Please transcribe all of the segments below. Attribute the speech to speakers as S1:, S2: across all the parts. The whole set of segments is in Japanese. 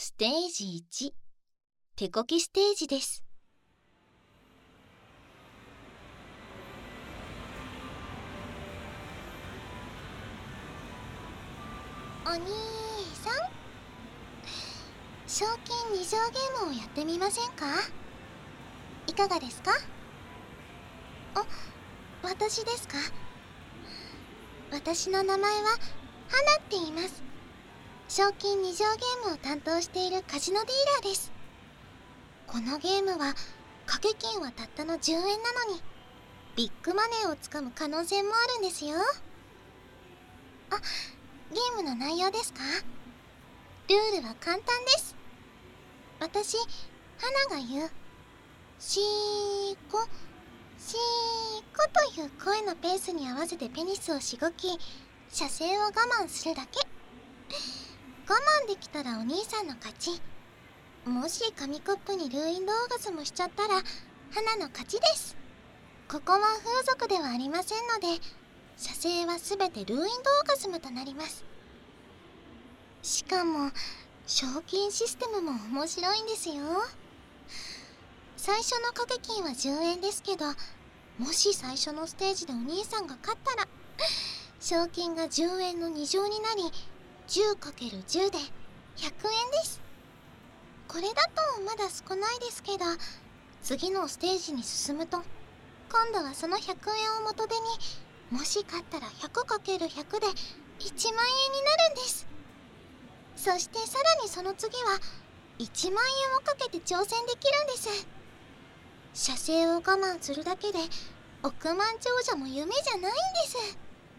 S1: ステージ1、手こきステージです。お兄さん、賞金2乗ゲームをやってみませんか？いかがですか？私ですか？私の名前は花って言います。賞金2乗ゲームを担当しているカジノディーラーです。このゲームは掛け金はたったの10円なのにビッグマネーをつかむ可能性もあるんですよ。ゲームの内容ですか？ルールは簡単です。私、花が言うシーコシーコという声のペースに合わせてペニスをしごき、射精を我慢するだけ。我慢できたらお兄さんの勝ち。もし紙コップにルーインドオーガズムしちゃったら花の勝ちです。ここは風俗ではありませんので、射精はすべてルーインドオーガズムとなります。しかも賞金システムも面白いんですよ。最初の掛け金は10円ですけど、もし最初のステージでお兄さんが勝ったら賞金が10円の2乗になり、 10×10 で100円です。これだとまだ少ないですけど、次のステージに進むと今度はその100円を元手に、もし勝ったら 100×100 で1万円になるんです。そしてさらにその次は1万円をかけて挑戦できるんです。射精を我慢するだけで億万長者も夢じゃないんです。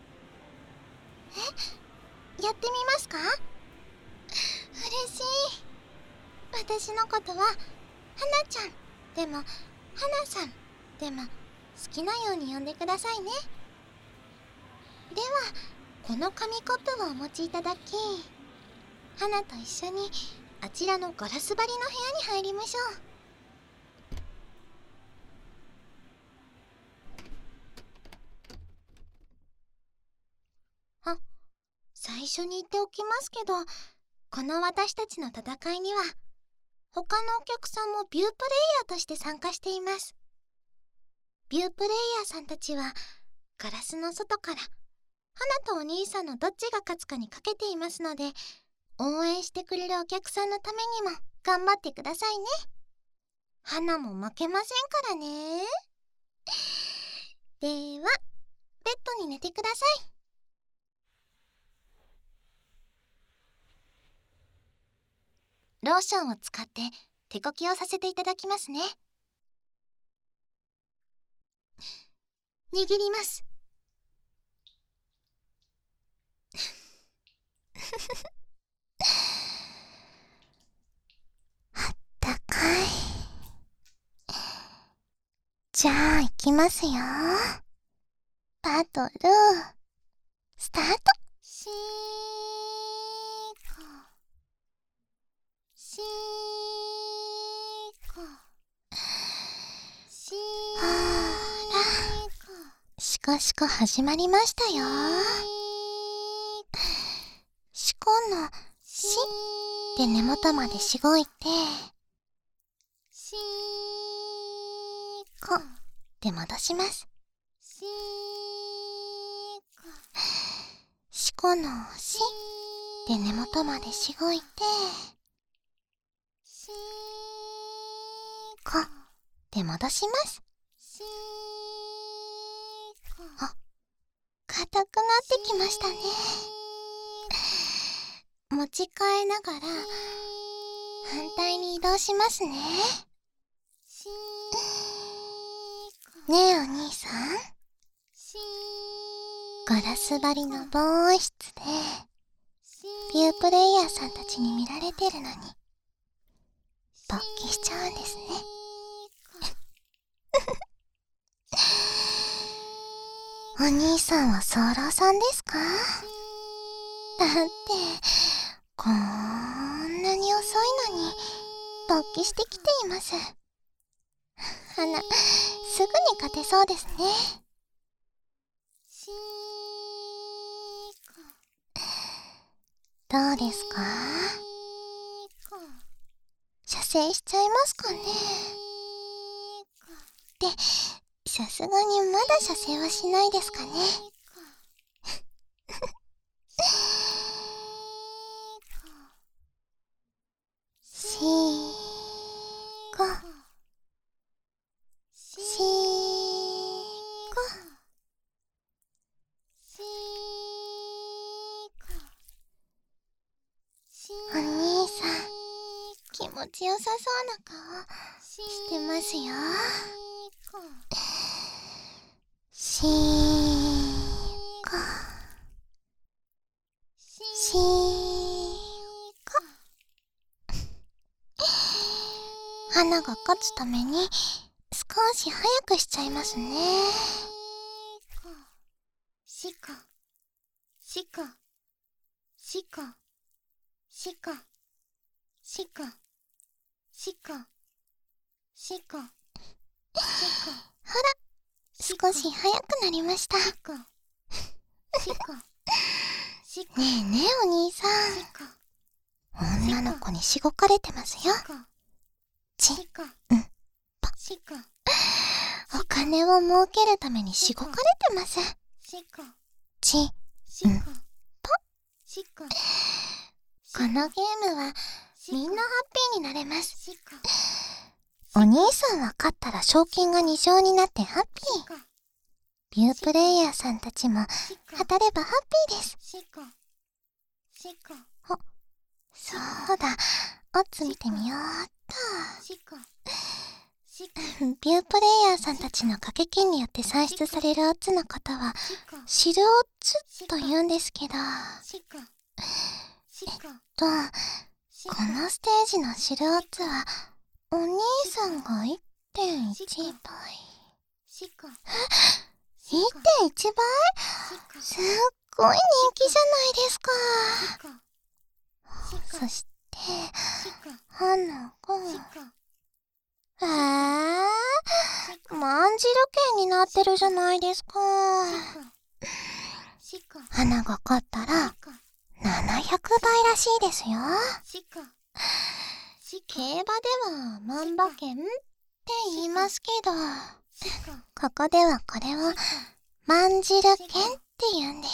S1: やってみますか？嬉しい。私のことは花ちゃんでも花さんでも好きなように呼んでくださいね。ではこの紙コップをお持ちいただき、花と一緒にあちらのガラス張りの部屋に入りましょう。最初に言っておきますけど、この私たちの戦いには他のお客さんもビュープレイヤーとして参加しています。ビュープレイヤーさんたちはガラスの外から花とお兄さんのどっちが勝つかにかけていますので、応援してくれるお客さんのためにも頑張ってくださいね。花も負けませんからね。ではベッドに寝てください。ローションを使って手こきをさせていただきますね。握ります。あったかい。じゃあ行きますよ。バトルスタート。シーコシーコシーコ。シコシコ始まりましたよ。シコのシで根元までしごいて、シコで戻します。シコのシで根元までしごいて、コで戻します。硬くなってきましたね。持ち替えながら反対に移動しますね。ねえお兄さん、ガラス張りの防音室でビュープレイヤーさんたちに見られてるのに勃起しちゃうんですね。お兄さんは早漏さんですか？だってこんなに遅いのに勃起してきています。花、すぐに勝てそうですね。どうですか？ 生しちゃいますかね。で、さすがにまだ射精はしないですかね。しーこしーこお兄さん、気持ちよさそうな顔してますよ。しーこしーこ。花が勝つために少し早くしちゃいますね。しこしこしこしこしこしこしこしこ。ほら、少し早くなりました。ねえねえお兄さん、女の子にしごかれてますよ。お金を儲けるためにしごかれてます。このゲームはみんなハッピーになれます。お兄さんは勝ったら賞金が2乗になってハッピー。ビュープレイヤーさんたちも当たればハッピーです。あ、そうだ、オッズ見てみようっと。ビュープレイヤーさんたちの掛け金によって算出されるオッズのことは知るオッズと言うんですけど、このステージの知るオッズはお兄さんが 1.1 倍。1.1 倍？すっごい人気じゃないですか。そして、花が、万汁券になってるじゃないですか。花が勝ったら、700倍らしいですよ。競馬では万馬券って言いますけど、ここではこれを万汁券って言うんです。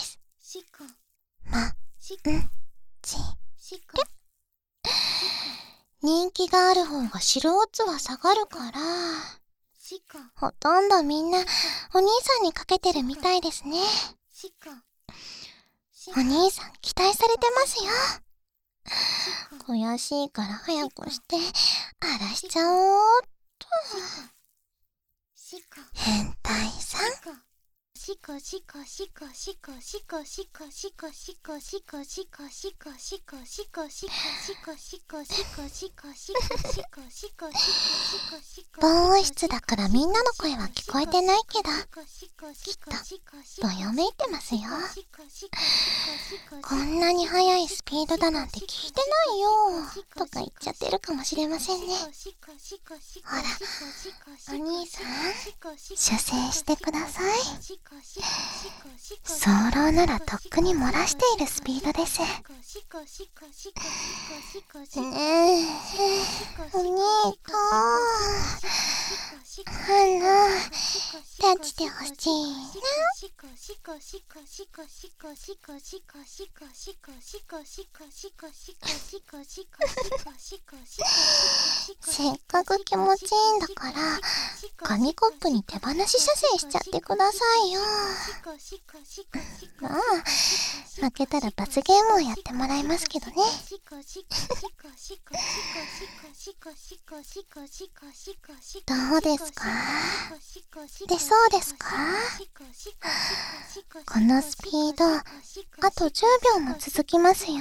S1: 人気がある方が白オッズは下がるから、ほとんどみんなお兄さんにかけてるみたいですね。お兄さん期待されてますよ。悔しいから早くして荒らしちゃおうっと。変態さん。防音室だからみんなの声は聞こえてないけど、きっとどよめいてますよ。こんなに速いスピードだなんて聞いてないよとか言っちゃってるかもしれませんね。ほら、お兄さん、射精してください。早漏ならとっくに漏らしているスピードです。ねえ、お兄さん、立ちてほしいな。せっかく気持ちいいんだから、紙コップに手放し射精しちゃってくださいよ。まあ、負けたら罰ゲームをやってもらいますけどね。どうですか？出そうですか？このスピード、あと10秒も続きますよ。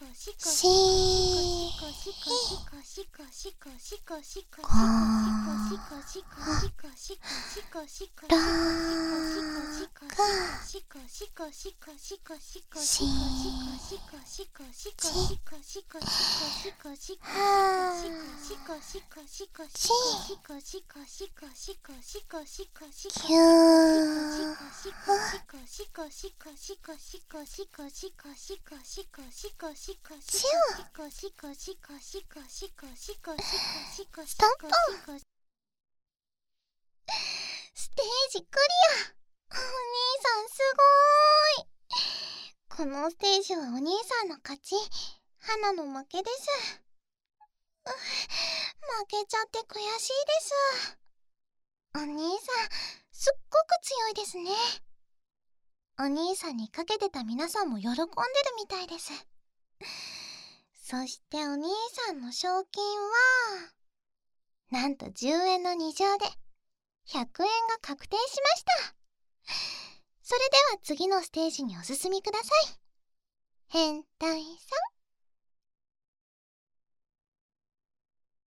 S1: ストップ。ステージクリア。お兄さんすごーい。このステージはお兄さんの勝ち、花の負けです。負けちゃって悔しいです。お兄さんすっごく強いですね。お兄さんにかけてた皆さんも喜んでるみたいです。そしてお兄さんの賞金はなんと10円の2乗で100円が確定しました。それでは次のステージにお進みください。変態さん。